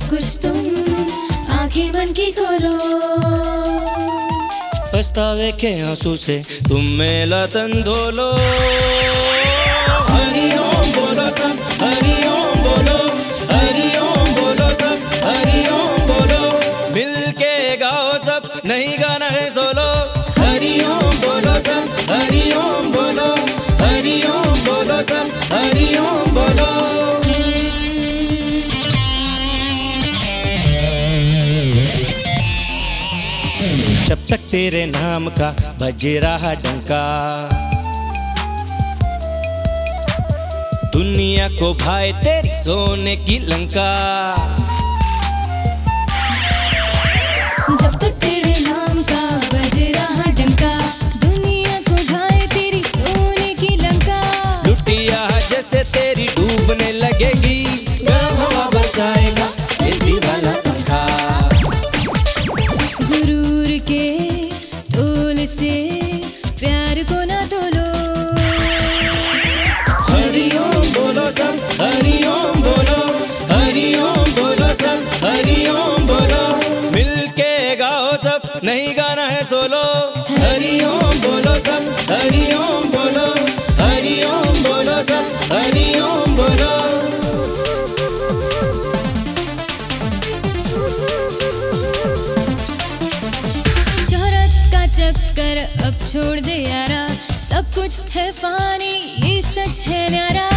सब कुछ तुम आंखें बन के खोलो। पछतावे के आंसू से तुम मेला तन धो लो। हरि ओम बोलो सब, हरि ओम बोलो, हरि ओम बोलो सब, हरि ओम बोलो। मिल के गाओ सब, नहीं गाना है सोलो। हरि ओम बोलो सब, हरि ओम बोलो, हरि ओम बोलो सब, हरि ओम बोलो। जब तक तेरे नाम का बज रहा डंका, दुनिया को भाए तेरी सोने की लंका। जब तक तेरे नाम का बज रहा डंका, दुनिया को भाए तेरी सोने की लंका। लुटिया जैसे तेरी डूबने लगेगी, गरम हवा बरसाएगा एसी वाला पंखा। गुरूर के तोल से प्यार को ना तोलो। हरि ओम बोलो सब, हरि ओम बोलो, हरि ओम बोलो सब, हरि ओम बोलो। मिल के गाओ सब, नहीं गाना है सोलो। हरि ओम बोलो सब, हरि ओम बोलो, हरि ओम बोलो सब, हरि ओम बोलो। शोहरत का चक्कर अब छोड़ दे यारा, सब कुछ है फानी ये सच है न्यारा।